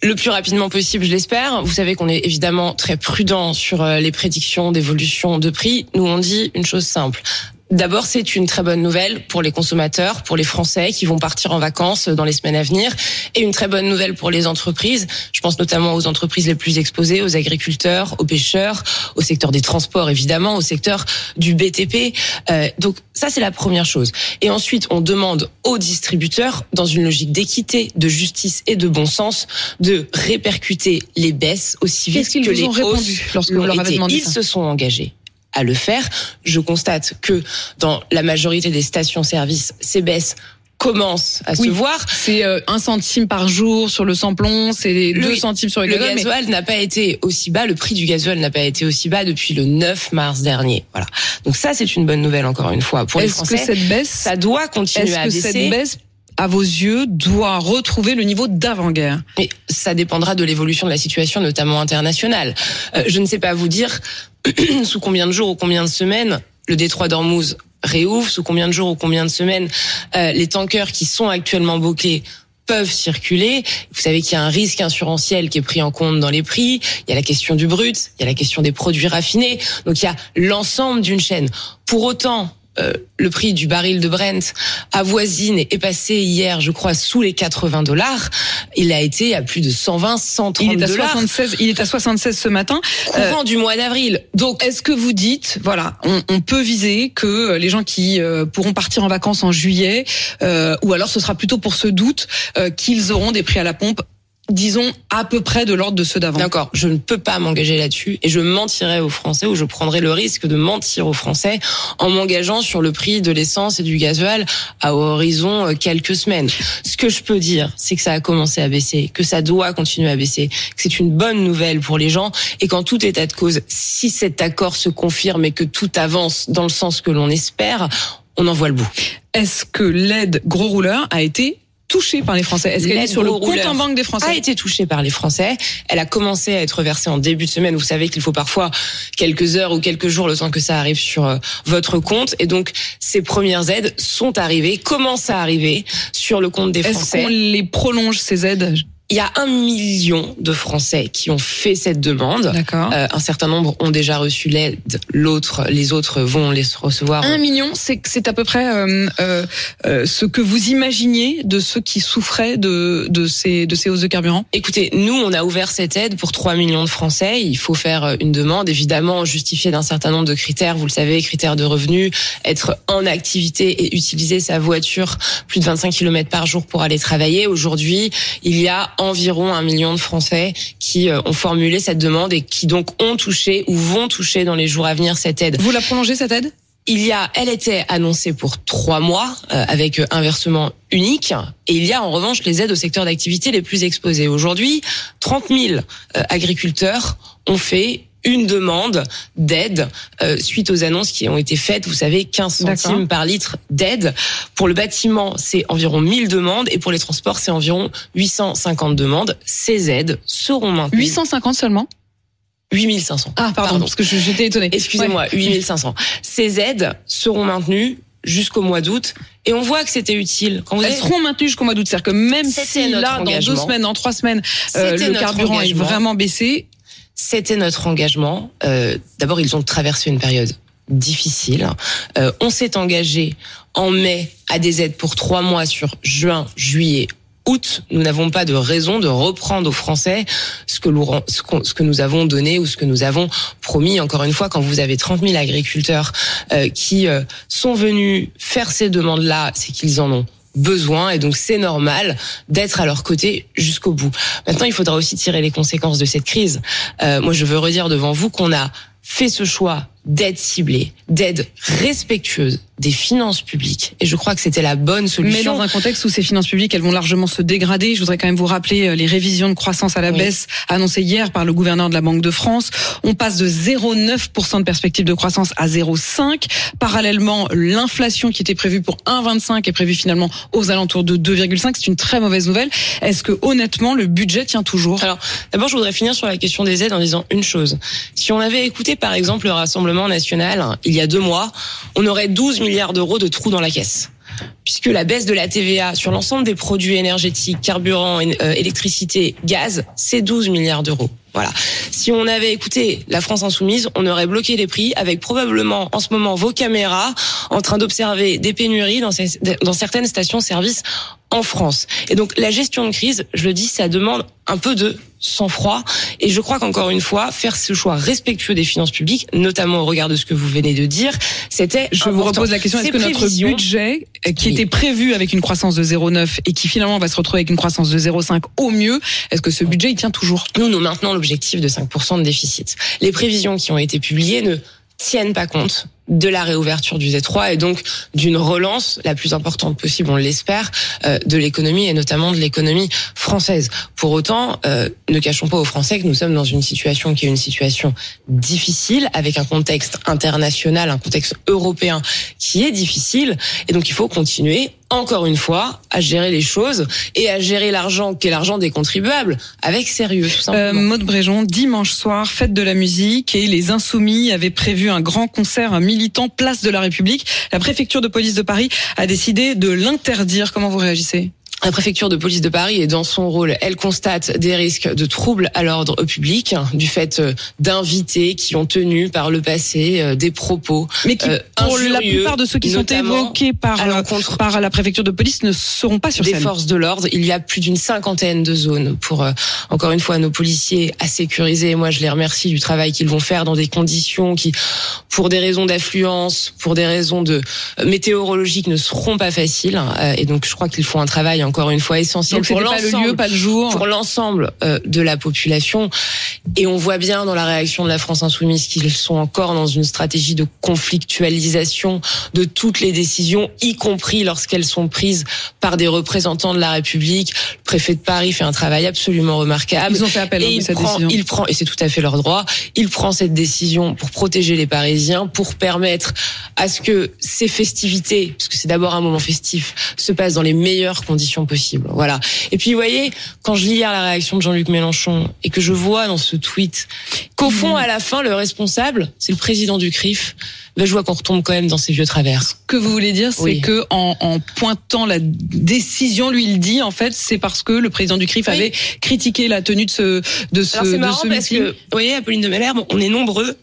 Le plus rapidement possible, je l'espère. Vous savez qu'on est évidemment très prudent sur les prédictions d'évolution de prix. Nous, on dit une chose simple. D'abord, c'est une très bonne nouvelle pour les consommateurs, pour les Français qui vont partir en vacances dans les semaines à venir, et une très bonne nouvelle pour les entreprises. Je pense notamment aux entreprises les plus exposées, aux agriculteurs, aux pêcheurs, au secteur des transports évidemment, au secteur du BTP. Donc ça, c'est la première chose. Et ensuite, on demande aux distributeurs, dans une logique d'équité, de justice et de bon sens, de répercuter les baisses aussi vite que les hausses lorsque vous leur avez demandé ça. Ils se sont engagés à le faire. Je constate que dans la majorité des stations-service, ces baisses commencent à se voir. C'est 1 centime par jour sur le samplon, c'est 2 centimes sur le gasoil. Le gasoil n'a pas été aussi bas, le prix du gasoil n'a pas été aussi bas depuis le 9 mars dernier. Voilà. Donc ça, c'est une bonne nouvelle, encore une fois, pour les Français. Est-ce que cette baisse, ça doit continuer à baisser? Est-ce que cette baisse, à vos yeux, doit retrouver le niveau d'avant-guerre? Mais ça dépendra de l'évolution de la situation, notamment internationale. Je ne sais pas vous dire sous combien de jours ou combien de semaines le détroit d'Ormuz réouvre, sous combien de jours ou combien de semaines les tankers qui sont actuellement bloqués peuvent circuler. Vous savez qu'il y a un risque assurantiel qui est pris en compte dans les prix. Il y a la question du brut, il y a la question des produits raffinés. Donc il y a l'ensemble d'une chaîne. Pour autant, le prix du baril de Brent avoisine et est passé hier, je crois, sous les $80. Il a été à plus de 120, 130 $. Il est à 76 ce matin. Courant du mois d'avril. Donc, est-ce que vous dites, voilà, on peut viser que les gens qui pourront partir en vacances en juillet, ou alors ce sera plutôt pour ce doute, qu'ils auront des prix à la pompe, disons, à peu près de l'ordre de ceux d'avant. D'accord, je ne peux pas m'engager là-dessus et je mentirais aux Français, ou je prendrais le risque de mentir aux Français en m'engageant sur le prix de l'essence et du gasoil à horizon quelques semaines. Ce que je peux dire, c'est que ça a commencé à baisser, que ça doit continuer à baisser, que c'est une bonne nouvelle pour les gens et qu'en tout état de cause, si cet accord se confirme et que tout avance dans le sens que l'on espère, on en voit le bout. Est-ce que l'aide gros rouleur a été touchée par les Français? Est-ce qu'elle est sur le compte en banque des Français? A été touchée par les Français. Elle a commencé à être versée en début de semaine. Vous savez qu'il faut parfois quelques heures ou quelques jours le temps que ça arrive sur votre compte. Et donc, ces premières aides sont arrivées, commencent à arriver sur le compte des Français. Est-ce qu'on les prolonge, ces aides? Il y a 1 million de Français qui ont fait cette demande. D'accord. Un certain nombre ont déjà reçu l'aide. Les autres vont les recevoir. 1 million, c'est à peu près ce que vous imaginiez de ceux qui souffraient de ces hausses de carburant? Écoutez, nous, on a ouvert cette aide pour 3 millions de Français. Il faut faire une demande, évidemment, justifiée d'un certain nombre de critères. Vous le savez, critères de revenus, être en activité et utiliser sa voiture plus de 25 km par jour pour aller travailler. Aujourd'hui, il y a environ 1 million de Français qui ont formulé cette demande et qui donc ont touché ou vont toucher dans les jours à venir cette aide. Vous la prolongez, cette aide? Elle était annoncée pour 3 mois avec un versement unique, et il y a en revanche les aides au secteur d'activité les plus exposés. Aujourd'hui, 30 000 agriculteurs ont fait une demande d'aide suite aux annonces qui ont été faites. Vous savez, 15 centimes par litre d'aide. Pour le bâtiment, c'est environ 1000 demandes, et pour les transports, c'est environ 850 demandes. Ces aides seront maintenues. 850 seulement? 8500. Ah, pardon, parce que j'étais étonnée. Excusez-moi, 8500. Ces aides seront maintenues jusqu'au mois d'août, et on voit que c'était utile. Elles seront maintenues jusqu'au mois d'août, c'est-à-dire que même si là, dans 2 semaines, dans 3 semaines, le carburant est vraiment baissé. C'était notre engagement. D'abord, ils ont traversé une période difficile. On s'est engagé en mai à des aides pour 3 mois sur juin, juillet, août. Nous n'avons pas de raison de reprendre aux Français ce que nous avons donné ou ce que nous avons promis. Encore une fois, quand vous avez 30 000 agriculteurs qui sont venus faire ces demandes-là, c'est qu'ils en ont besoin, et donc c'est normal d'être à leur côté jusqu'au bout. Maintenant, il faudra aussi tirer les conséquences de cette crise. Moi, je veux redire devant vous qu'on a fait ce choix d'aide ciblée, d'aide respectueuse des finances publiques, et je crois que c'était la bonne solution. Mais dans un contexte où ces finances publiques, elles vont largement se dégrader, je voudrais quand même vous rappeler les révisions de croissance à la baisse annoncées hier par le gouverneur de la Banque de France. On passe de 0,9% de perspective de croissance à 0,5%. Parallèlement, l'inflation qui était prévue pour 1,25 est prévue finalement aux alentours de 2,5. C'est une très mauvaise nouvelle. Est-ce que honnêtement, le budget tient toujours? Alors, d'abord, je voudrais finir sur la question des aides en disant une chose. Si on avait écouté, par exemple, le Rassemblement national, il y a 2 mois, on aurait 12 milliards d'euros de trous dans la caisse. puisque la baisse de la TVA sur l'ensemble des produits énergétiques, carburant, électricité, gaz, c'est 12 milliards d'euros. Voilà. Si on avait écouté la France Insoumise, on aurait bloqué les prix avec probablement en ce moment vos caméras en train d'observer des pénuries dans certaines stations-service en France. Et donc la gestion de crise, je le dis, ça demande un peu de sang-froid. Et je crois qu'encore une fois, faire ce choix respectueux des finances publiques, notamment au regard de ce que vous venez de dire, c'était important. Je vous repose la question, est-ce que notre budget, qui était prévu avec une croissance de 0,9 et qui finalement va se retrouver avec une croissance de 0,5 au mieux, est-ce que ce budget, il tient toujours? Nous maintenons l'objectif de 5% de déficit. Les prévisions qui ont été publiées ne tiennent pas compte de la réouverture du Z3 et donc d'une relance la plus importante possible, on l'espère, de l'économie et notamment de l'économie française. Pour autant, ne cachons pas aux Français que nous sommes dans une situation qui est une situation difficile, avec un contexte international, un contexte européen qui est difficile, et donc il faut continuer, encore une fois, à gérer les choses et à gérer l'argent, qui est l'argent des contribuables, avec sérieux, tout simplement. Maud Bréjon, dimanche soir, fête de la musique, et les Insoumis avaient prévu un grand concert militant place de la République. La préfecture de police de Paris a décidé de l'interdire. Comment vous réagissez ? La préfecture de police de Paris est dans son rôle. Elle constate des risques de troubles à l'ordre public du fait d'invités qui ont tenu par le passé des propos mais qui, pour la plupart de ceux qui sont évoqués par la préfecture de police, ne seront pas sur scène. Des forces de l'ordre. Il y a plus d'une 50aine de zones pour, encore une fois, nos policiers à sécuriser. Et moi, je les remercie du travail qu'ils vont faire dans des conditions qui, pour des raisons d'affluence, pour des raisons de météorologiques, ne seront pas faciles. Et donc, je crois qu'ils font un travail encore une fois essentiel pour l'ensemble, pas le lieu, pas le jour, pour l'ensemble de la population. Et on voit bien dans la réaction de la France Insoumise qu'ils sont encore dans une stratégie de conflictualisation de toutes les décisions, y compris lorsqu'elles sont prises par des représentants de la République. Le préfet de Paris fait un travail absolument remarquable. Ils ont fait appel à cette décision. Il prend, et c'est tout à fait leur droit, il prend cette décision pour protéger les Parisiens, pour permettre à ce que ces festivités, parce que c'est d'abord un moment festif, se passent dans les meilleures conditions possible. Voilà. Et puis, vous voyez, quand je lis hier la réaction de Jean-Luc Mélenchon et que je vois dans ce tweet qu'au fond, à la fin, le responsable, c'est le président du CRIF, ben, je vois qu'on retombe quand même dans ces vieux travers. Ce que vous voulez dire, c'est que en pointant la décision, lui, il dit, en fait, c'est parce que le président du CRIF avait critiqué la tenue de ce Alors, c'est marrant parce que, vous voyez, Apolline de Malherbe, on est nombreux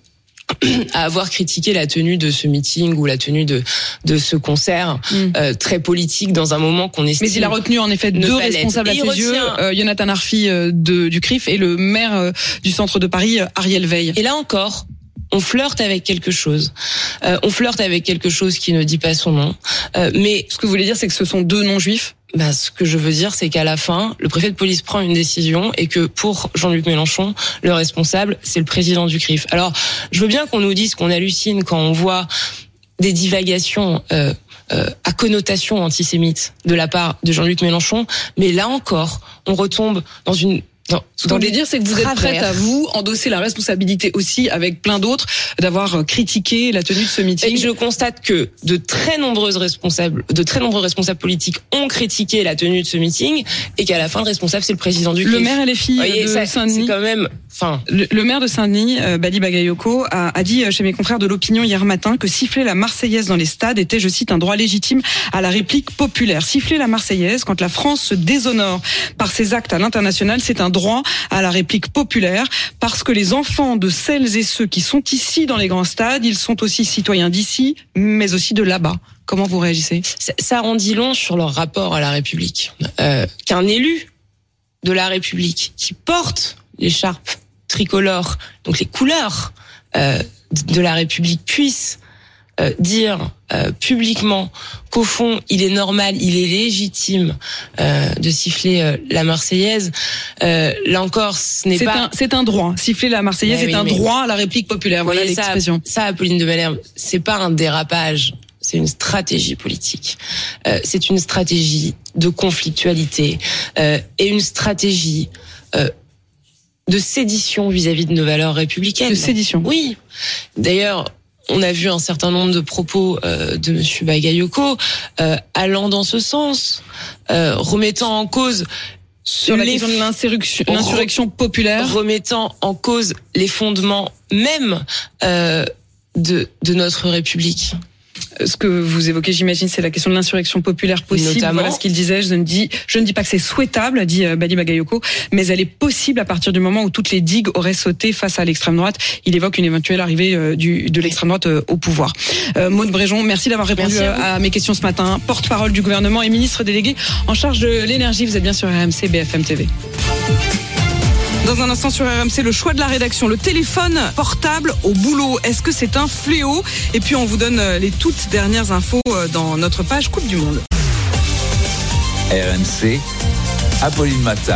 à avoir critiqué la tenue de ce meeting ou la tenue de ce concert très politique dans un moment qu'on estime. Mais il a retenu en effet deux responsables à ses yeux, Jonathan Arfi du CRIF et le maire du centre de Paris, Ariel Veil. Et là encore, on flirte avec quelque chose. On flirte avec quelque chose qui ne dit pas son nom. Mais ce que vous voulez dire, c'est que ce sont deux non-juifs? Bah, ce que je veux dire, c'est qu'à la fin, le préfet de police prend une décision et que pour Jean-Luc Mélenchon, le responsable, c'est le président du CRIF. Alors, je veux bien qu'on nous dise qu'on hallucine quand on voit des divagations à connotation antisémite de la part de Jean-Luc Mélenchon, mais là encore, on retombe dans une... Ce qu'on veut dire, c'est que vous êtes prête à vous endosser la responsabilité aussi, avec plein d'autres, d'avoir critiqué la tenue de ce meeting. Et je constate que de très nombreux responsables politiques ont critiqué la tenue de ce meeting et qu'à la fin, le responsable, c'est le président du CRIF. Le maire LFI de Saint-Denis. C'est quand même... Le maire de Saint-Denis, Bali Bagayoko, a dit chez mes confrères de l'Opinion hier matin que siffler la Marseillaise dans les stades était, je cite, un droit légitime à la réplique populaire. Siffler la Marseillaise, quand la France se déshonore par ses actes à l'international, c'est un droit à la réplique populaire, parce que les enfants de celles et ceux qui sont ici dans les grands stades, ils sont aussi citoyens d'ici, mais aussi de là-bas. Comment vous réagissez ? Ça en dit long sur leur rapport à la République. Qu'un élu de la République qui porte l'écharpe tricolore, donc les couleurs de la République, puisse dire publiquement qu'au fond, il est normal, il est légitime de siffler la Marseillaise. Là encore, ce n'est pas... C'est un droit. Siffler la Marseillaise est un droit à la réplique populaire. Voilà l'expression. Ça, Apolline de Malherbe, c'est pas un dérapage. C'est une stratégie politique. C'est une stratégie de conflictualité et une stratégie de sédition vis-à-vis de nos valeurs républicaines. De sédition. Oui. D'ailleurs, on a vu un certain nombre de propos de monsieur Bagayoko allant dans ce sens, remettant en cause sur la question de l'insurrection populaire, remettant en cause les fondements même de notre République. Ce que vous évoquez, j'imagine, c'est la question de l'insurrection populaire possible. Notamment. Voilà ce qu'il disait. Je ne dis pas que c'est souhaitable, dit Badi Bagayoko, mais elle est possible à partir du moment où toutes les digues auraient sauté face à l'extrême droite. Il évoque une éventuelle arrivée de l'extrême droite au pouvoir. Maude Bréjon, merci d'avoir répondu à mes questions ce matin. Porte-parole du gouvernement et ministre délégué en charge de l'énergie. Vous êtes bien sur RMC BFM TV. Dans un instant sur RMC, le choix de la rédaction, le téléphone portable au boulot. Est-ce que c'est un fléau ? Et puis on vous donne les toutes dernières infos dans notre page Coupe du Monde. RMC, Apolline Matin.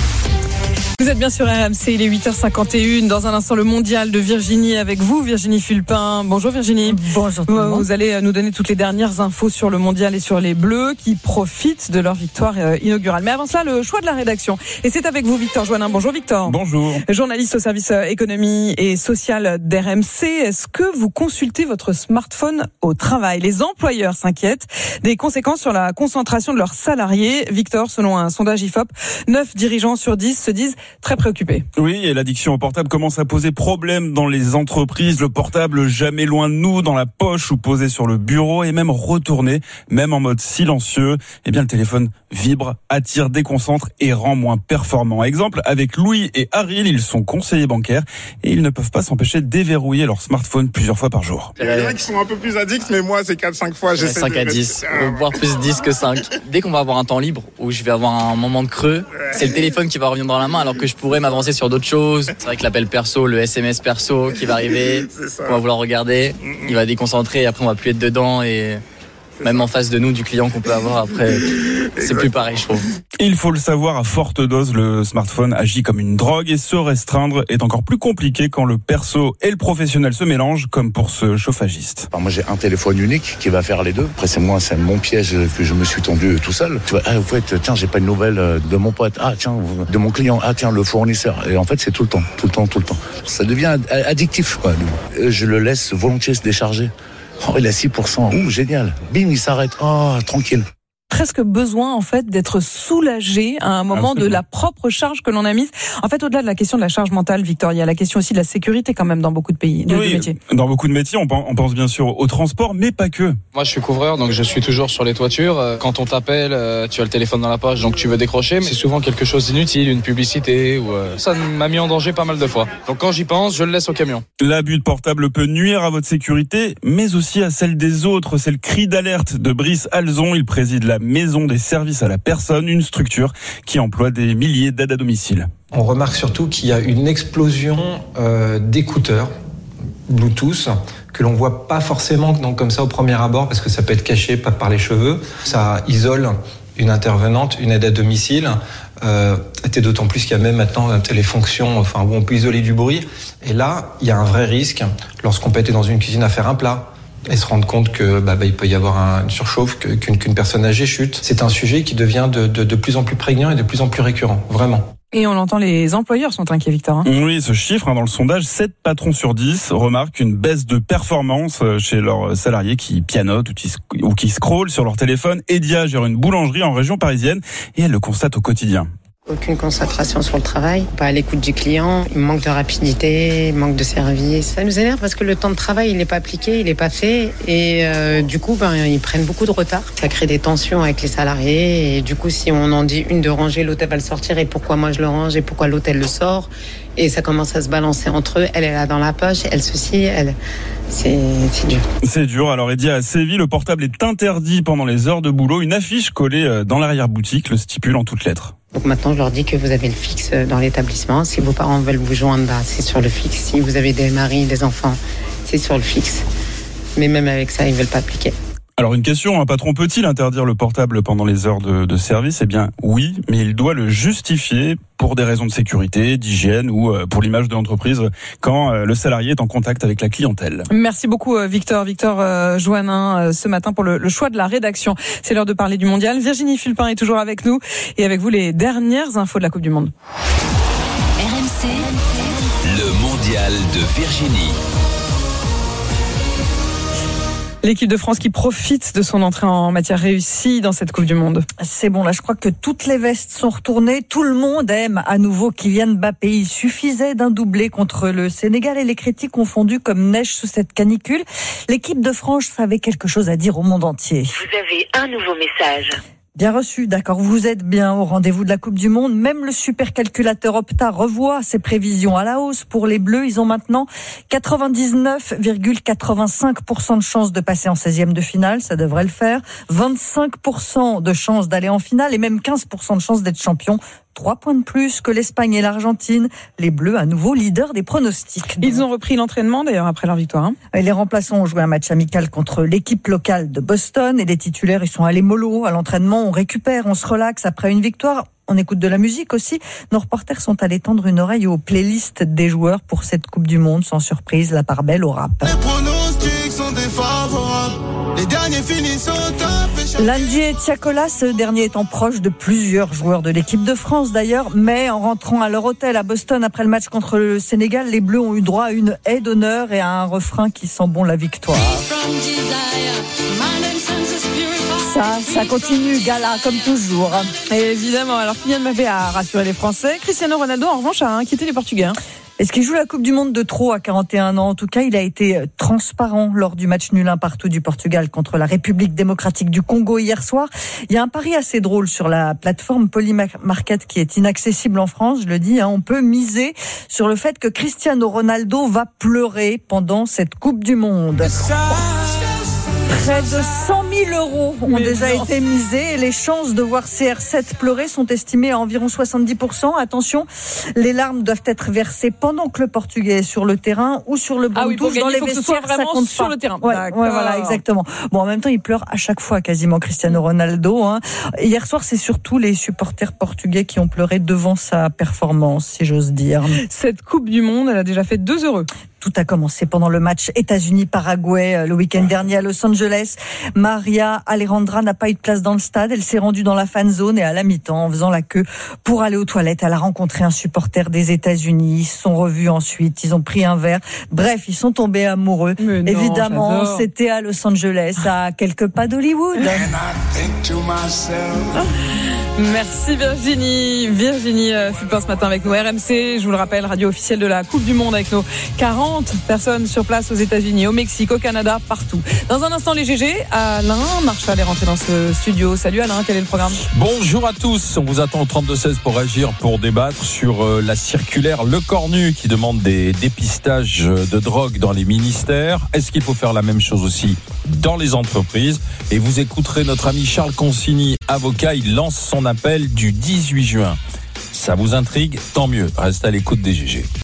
Vous êtes bien sur RMC, il est 8h51. Dans un instant, le mondial de Virginie avec vous, Virginie Fulpin. Bonjour Virginie. Bonjour tout le monde. Vous allez nous donner toutes les dernières infos sur le mondial et sur les Bleus qui profitent de leur victoire inaugurale. Mais avant cela, le choix de la rédaction. Et c'est avec vous, Victor Joannin. Bonjour Victor. Bonjour. Journaliste au service économie et social d'RMC. Est-ce que vous consultez votre smartphone au travail ? Les employeurs s'inquiètent des conséquences sur la concentration de leurs salariés. Victor, selon un sondage IFOP, 9 dirigeants sur 10 se disent très préoccupés. Oui, et l'addiction au portable commence à poser problème dans les entreprises. Le portable jamais loin de nous, dans la poche ou posé sur le bureau et même retourné, même en mode silencieux. Eh bien, le téléphone vibre, attire, déconcentre et rend moins performant. Exemple, avec Louis et Ariel, ils sont conseillers bancaires et ils ne peuvent pas s'empêcher de déverrouiller leur smartphone plusieurs fois par jour. Il y en a qui sont un peu plus addicts, mais moi, c'est 4-5 fois. J'essaie 5 à 10, voire plus 10 que 5. Dès qu'on va avoir un temps libre, où je vais avoir un moment de creux, c'est le téléphone qui va revenir dans la main, alors que je pourrais m'avancer sur d'autres choses. C'est vrai que l'appel perso, le SMS perso qui va arriver, on va vouloir regarder, il va déconcentrer et après on va plus être dedans et même en face de nous du client qu'on peut avoir après, c'est plus pareil je trouve. Il faut le savoir, à forte dose, le smartphone agit comme une drogue et se restreindre est encore plus compliqué quand le perso et le professionnel se mélangent, comme pour ce chauffagiste. Alors moi j'ai un téléphone unique qui va faire les deux. Après c'est mon piège que je me suis tendu tout seul. Tu vois, en fait, tiens, j'ai pas de nouvelles de mon pote. Ah tiens, de mon client. Ah tiens, le fournisseur. Et en fait c'est tout le temps. Ça devient addictif quoi. Je le laisse volontiers se décharger. Oh, il a 6%. Ouh, génial. Bim, il s'arrête. Oh, tranquille. Presque besoin en fait d'être soulagé à un moment de la propre charge que l'on a mise. En fait, au-delà de la question de la charge mentale, Victor, il y a la question aussi de la sécurité quand même dans beaucoup de pays, de métiers. Dans beaucoup de métiers, on pense bien sûr au transport, mais pas que. Moi, je suis couvreur, donc je suis toujours sur les toitures. Quand on t'appelle, tu as le téléphone dans la poche, donc tu veux décrocher, mais c'est souvent quelque chose d'inutile, une publicité, ou ça m'a mis en danger pas mal de fois. Donc quand j'y pense, je le laisse au camion. L'abus de portable peut nuire à votre sécurité, mais aussi à celle des autres. C'est le cri d'alerte de Brice Alzon. Il préside la Maison des services à la personne, une structure qui emploie des milliers d'aides à domicile. On remarque surtout qu'il y a une explosion d'écouteurs Bluetooth que l'on voit pas forcément comme ça au premier abord parce que ça peut être caché par les cheveux. Ça isole une intervenante, une aide à domicile. Et d'autant plus qu'il y a même maintenant les fonctions où on peut isoler du bruit. Et là, il y a un vrai risque lorsqu'on peut être dans une cuisine à faire un plat et se rendre compte que il peut y avoir une surchauffe, qu'une personne âgée chute. C'est un sujet qui devient de plus en plus prégnant et de plus en plus récurrent, vraiment. Et on l'entend, les employeurs sont inquiets, Victor. Oui, ce chiffre, dans le sondage, 7 patrons sur 10 remarquent une baisse de performance chez leurs salariés qui pianotent ou qui scrollent sur leur téléphone. Edia gère une boulangerie en région parisienne et elle le constate au quotidien. Aucune concentration sur le travail, pas à l'écoute du client, il manque de rapidité, il manque de service. Ça nous énerve parce que le temps de travail, il n'est pas appliqué, il n'est pas fait et du coup, ils prennent beaucoup de retard. Ça crée des tensions avec les salariés et du coup, si on en dit une de ranger, l'autre elle va le sortir et pourquoi moi je le range et pourquoi l'autre elle le sort et ça commence à se balancer entre eux. Elle est là dans la poche, elle ceci, elle... C'est dur. C'est dur. Alors, Edia, à Séville, le portable est interdit pendant les heures de boulot. Une affiche collée dans l'arrière-boutique le stipule en toutes lettres. Donc maintenant, je leur dis que vous avez le fixe dans l'établissement. Si vos parents veulent vous joindre, c'est sur le fixe. Si vous avez des maris, des enfants, c'est sur le fixe. Mais même avec ça, ils ne veulent pas appliquer. Alors une question, un patron peut-il interdire le portable pendant les heures de service ? Eh bien oui, mais il doit le justifier pour des raisons de sécurité, d'hygiène ou pour l'image de l'entreprise quand le salarié est en contact avec la clientèle. Merci beaucoup Victor Joannin ce matin pour le choix de la rédaction. C'est l'heure de parler du mondial. Virginie Fulpin est toujours avec nous et avec vous les dernières infos de la Coupe du Monde. RMC, le mondial de Virginie. L'équipe de France qui profite de son entrée en matière réussie dans cette Coupe du Monde. C'est bon, là je crois que toutes les vestes sont retournées. Tout le monde aime à nouveau Kylian Mbappé. Il suffisait d'un doublé contre le Sénégal et les critiques ont fondu comme neige sous cette canicule. L'équipe de France avait quelque chose à dire au monde entier. Vous avez un nouveau message. Bien reçu, d'accord. Vous êtes bien au rendez-vous de la Coupe du Monde. Même le supercalculateur Opta revoit ses prévisions à la hausse pour les Bleus. Ils ont maintenant 99,85% de chances de passer en 16e de finale. Ça devrait le faire. 25% de chances d'aller en finale et même 15% de chances d'être champion. 3 points de plus que l'Espagne et l'Argentine. Les Bleus, à nouveau, leaders des pronostics. Ils ont repris l'entraînement, d'ailleurs, après leur victoire. Les remplaçants ont joué un match amical contre l'équipe locale de Boston et les titulaires, ils sont allés mollo à l'entraînement. On récupère, on se relaxe après une victoire. On écoute de la musique aussi. Nos reporters sont allés tendre une oreille aux playlists des joueurs pour cette Coupe du Monde. Sans surprise, la part belle au rap. Les pronostics sont défavorables. Les derniers finissent au top. Landji et Tiakola, ce dernier étant proche de plusieurs joueurs de l'équipe de France d'ailleurs. Mais en rentrant à leur hôtel à Boston après le match contre le Sénégal, les Bleus ont eu droit à une haie d'honneur et à un refrain qui sent bon la victoire. Ça continue, gala, comme toujours. Et évidemment, alors Kylian Mbappé a rassuré les Français. Cristiano Ronaldo, en revanche, a inquiété les Portugais. Est-ce qu'il joue la Coupe du Monde de trop à 41 ans? En tout cas, il a été transparent lors du match nul 1-1 du Portugal contre la République démocratique du Congo hier soir. Il y a un pari assez drôle sur la plateforme Polymarket qui est inaccessible en France, je le dis. On peut miser sur le fait que Cristiano Ronaldo va pleurer pendant cette Coupe du Monde. Près de 100 000 euros ont déjà été misés et les chances de voir CR7 pleurer sont estimées à environ 70%. Attention, les larmes doivent être versées pendant que le Portugais est sur le terrain ou sur le banc de touche. Dans les vestiaires, ça compte sur pas. le terrain. Ouais, voilà, exactement. Bon, en même temps, il pleure à chaque fois quasiment Cristiano Ronaldo. Hier soir, c'est surtout les supporters portugais qui ont pleuré devant sa performance, si j'ose dire. Cette Coupe du Monde, elle a déjà fait 2 heureux. Tout a commencé pendant le match États-Unis-Paraguay le week-end dernier à Los Angeles. Maria Alejandra n'a pas eu de place dans le stade. Elle s'est rendue dans la fan zone et à la mi-temps, en faisant la queue pour aller aux toilettes, elle a rencontré un supporter des États-Unis. Ils se sont revus ensuite. Ils ont pris un verre. Bref, ils sont tombés amoureux. Non, évidemment, j'adore. c'était à Los Angeles, à quelques pas d'Hollywood. Merci Virginie. Virginie Fulpin ce matin avec nous. RMC, je vous le rappelle, radio officielle de la Coupe du Monde avec nos 40 personnes sur place aux États-Unis, au Mexique, au Canada, partout. Dans un instant, les GG, Alain Marchal est rentré dans ce studio. Salut Alain, quel est le programme? Bonjour à tous. On vous attend au 32-16 pour agir, pour débattre sur la circulaire Le Cornu qui demande des dépistages de drogue dans les ministères. Est-ce qu'il faut faire la même chose aussi dans les entreprises? Et vous écouterez notre ami Charles Consigny, avocat. Il lance son appel du 18 juin. Ça vous intrigue? Tant mieux. Restez à l'écoute des GG.